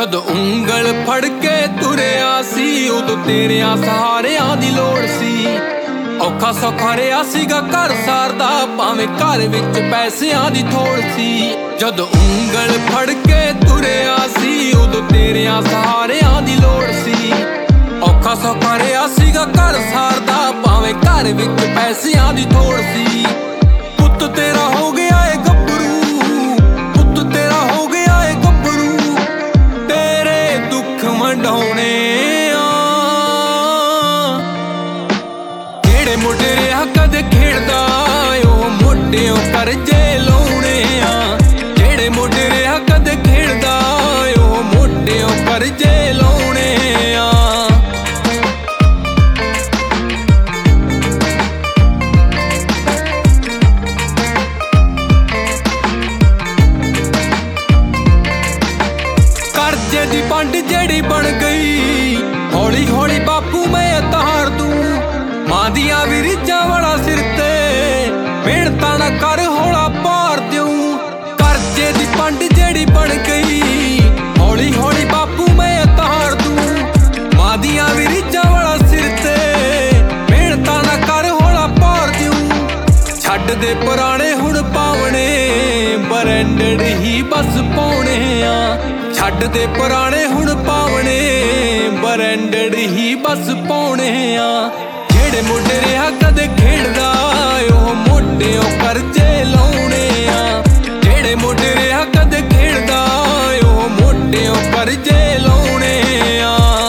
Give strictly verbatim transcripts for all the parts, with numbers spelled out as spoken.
जद ਉਂਗਲ ਫੜ ਕੇ ਤੁਰਿਆ ਸੀ ਉਦੋਂ ਤੇਰਿਆਂ ਸਹਾਰਿਆਂ ਦੀ ਲੋੜ ਸੀ। ਔਖਾ ਸੌਖਾ ਰਿਹਾ ਸੀਗਾ ਘਰ ਸਾਰਦਾ ਭਾਵੇਂ ਘਰ ਵਿੱਚ ਪੈਸਿਆਂ ਦੀ ਥੋੜ ਸੀ। ਜਦ ਉਂਗਲ ਫੜ ਕੇ ਤੁਰਿਆ ਸੀ ਉਦੋਂ ਤੇਰਿਆਂ ਸਹਾਰਿਆਂ ਦੀ ਲੋੜ ਸੀ। ਔਖਾ ਸੌਖਾ ਰਿਹਾ ਸੀਗਾ ਘਰ ਸਾਰਦਾ ਭਾਵੇਂ ਘਰ ਵਿੱਚ ਪੈਸਿਆਂ ਦੀ ਥੋੜ ਸੀ। ਪੁੱਤ ਤੇਰਾ ਹੋ ਗਿਆ ਏ ਗੱਭਰੂ, ਪੁੱਤ ਤੇਰਾ ਹੋ ਗਿਆ ਏ ਗੱਭਰੂ, ਤੇਰੇ ਦੁੱਖ ਵੰਡਾਉਣੇ ਆ। ਜਿਹੜੇ ਮੋਢੇ ਰਿਹਾ ਕਦੇ ਖੇਡਦਾ ਉਹ ਮੋਢਿਓਂ ਕਰਜ਼ੇ ਲਾਉਣੇ ਆ। ਜਿਹੜੇ ਮੋਢੇ ਰਿਹਾ ਕਦੇ ਖੇਡਦਾ ਉਹ ਮੋਢਿਓਂ ਕਰਜ਼ੇ ਲਾਉਣੇ ਆ। ਕਰਜ਼ੇ ਦੀ ਪੰਡ ਜਿਹੜੀ ਬਣ ਗਈ ਹੌਲੀ ਹੌਲੀ ਬਾਪੂ ਮੈਂ ਉਤਾਰ ਦੂੰ। ਮਾਂ ਦੀਆਂ ਵੀ ਰੀਝਾਂ ਵਾਲਾ ਸਿਰ ਤੇ ਮਿਹਨਤਾਂ ਨਾ ਕਰ ਹੌਲਾ ਭਾਰ ਦਿਉ। ਕਰਜ਼ੇ ਦੀ ਪੰਡ ਜਿਹੜੀ ਬਣ ਗਈ ਹੌਲੀ ਹੌਲੀ ਬਾਪੂ ਮੈਂ ਉਤਾਰ ਦੂੰ। ਮਾਂ ਦੀਆਂ ਵੀ ਰੀਝਾਂ ਵਾਲਾ ਸਿਰ ਤੇ ਮਿਹਨਤਾਂ ਨਾ ਕਰ ਹੌਲਾ ਭਾਰ ਦਿਉ। ਛੱਡ ਦੇ ਪੁਰਾਣੇ ਹੁਣ ਪਾਵਣੇ ਬਰੈਂਡਡ ਹੀ ਬਸ ਪਾਉਣੇ ਆ। ਛੱਡ ਦੇ ਪੁਰਾਣੇ ਹੁਣ ਪਾਵਣੇ ਬਰੈਂਡਡ ਹੀ ਬਸ ਪਾਉਣੇ ਆ। ਜਿਹੜੇ ਮੋਢੇ ਰਿਹਾ ਕਦੇ ਖੇਡਦਾ ਉਹ ਮੋਢਿਓਂ ਕਰਜ਼ੇ ਲਾਉਣੇ ਆ। ਜਿਹੜੇ ਮੋਢੇ ਰਿਹਾ ਕਦੇ ਖੇਡਦਾ ਉਹ ਮੋਢਿਓਂ ਕਰਜ਼ੇ ਲਾਉਣੇ ਆ।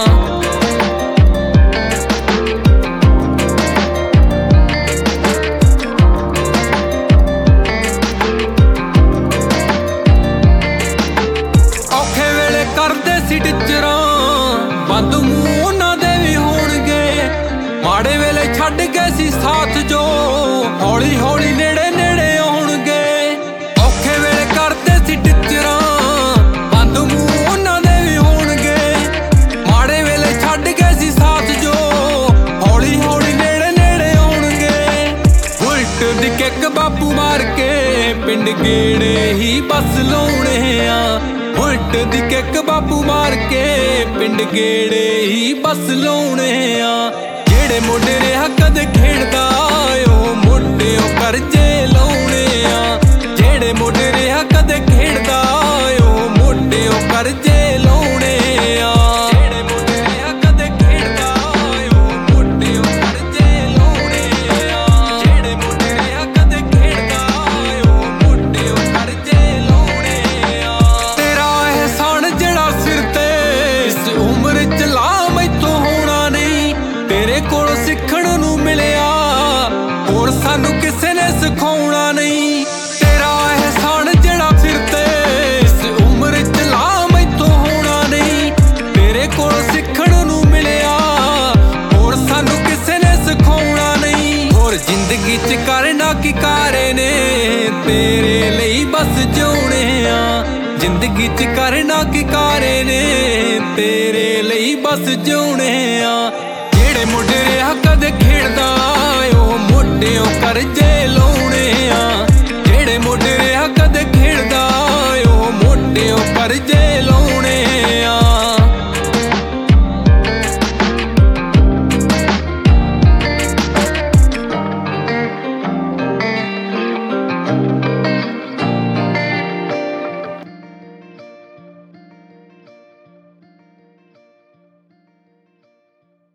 ਔਖੇ ਵੇਲੇ ਕਰਦੇ ਸੀ ਟੀਚਰਾਂ ਬੰਦ ਮੂੰਹ ਉਹਨਾਂ ਦੇ ਵੀ ਹੋਣਗੇ। ਮਾੜੇ ਵੇਲੇ ਛੱਡ ਗਏ ਸੀ ਸਾਥ ਜੋ ਹੌਲੀ ਹੌਲੀ ਨੇੜੇ ਨੇੜੇ ਆਉਣਗੇ। ਔਖੇ ਵੇਲੇ ਕਰਦੇ ਸੀ ਟੀਚਰਾਂ ਬੰਦ ਮੂੰਹ ਉਹਨਾਂ ਦੇ ਵੀ ਹੋਣਗੇ। ਮਾੜੇ ਵੇਲੇ ਛੱਡ ਗਏ ਸੀ ਸਾਥ ਜੋ ਹੌਲੀ ਹੌਲੀ ਨੇੜੇ ਨੇੜੇ ਆਉਣਗੇ। ਉਲਟ ਦੀ ਕਿੱਕ ਬਾਪੂ ਮਾਰ ਕੇ ਪਿੰਡ ਗੇੜੇ ਹੀ ਬਸ ਲਾਉਣੇ ਆ। ਉਲਟ ਦੀ ਕਿੱਕ ਬਾਪੂ ਮਾਰ ਕੇ ਪਿੰਡ ਗੇੜੇ ਹੀ ਬਸ ਲਾਉਣੇ ਆ। ਜਿਹੜੇ ਮੋਢੇ ਰਿਹਾ ਕਦੇ ਖੇਡਦਾ ਉਹ ਮੋਢਿਓਂ ਕਰਜ਼ੇ ਲਾਉਣੇ ਆ। ਜਿਹੜੇ ਮੋਢੇ ਰਿਹਾ ਕਦੇ ਖੇਡਦਾ ਉਹ ਮੋਢਿਓਂ ਕਰਜ਼ੇ ਲਾਉਣੇ ਆ। ਜਿਹੜੇ ਮੋਢੇ ਰਿਹਾ ਕਦੇ ਖੇਡਦਾ ਉਹ ਮੋਢਿਓਂ ਕਰਜ਼ੇ ਲਾਉਣੇ ਆ। ਜਿਹੜੇ ਮੋਢੇ ਰਿਹਾ ਕਦੇ ਖੇਡਦਾ ਉਹ ਮੋਢਿਓਂ ਕਰਜ਼ੇ ਲਾਉਣੇ ਆ। ਤੇਰਾ ਅਹਿਸਾਨ ਜਿਹੜਾ ਸਿਰ ਤੇ ਇਸ ਉਮਰ ਚ ਲਾ ਮੈਥੋਂ ਹੋਣਾ ਨਹੀਂ। ਤੇਰੇ ਕੋਲ ਸਿੱਖਣ ਨੂੰ ਮਿਲਿਆ ਹੋਰ ਸਾਨੂੰ ਕਿਸੇ ਨੇ ਸਿਖਾਉਣਾ ਨਹੀਂ। ਤੇਰਾ ਅਹਿਸਾਨ ਜਿਹੜਾ ਸਿਰ ਤੇ ਇਸ ਉਮਰ ਚ ਲਾ ਮੈਥੋਂ ਹੋਣਾ ਨਹੀਂ। ਤੇਰੇ ਕੋਲ ਸਿੱਖਣ ਨੂੰ ਮਿਲਿਆ ਹੋਰ ਸਾਨੂੰ ਕਿਸੇ ਨੇ ਸਿਖਾਉਣਾ ਨਹੀਂ। ਹੋਰ ਜ਼ਿੰਦਗੀ ਚ ਕਰਨਾ ਕੀ ਕਾਰੇ ਨੇ ਤੇਰੇ ਲਈ ਬਸ ਜਿਉਣੇ ਆ। ਜ਼ਿੰਦਗੀ ਚ ਕਰਨਾ ਕੀ ਕਾਰੇ ਨੇ ਤੇਰੇ ਲਈ ਬਸ ਜਿਉਣੇ ਆ।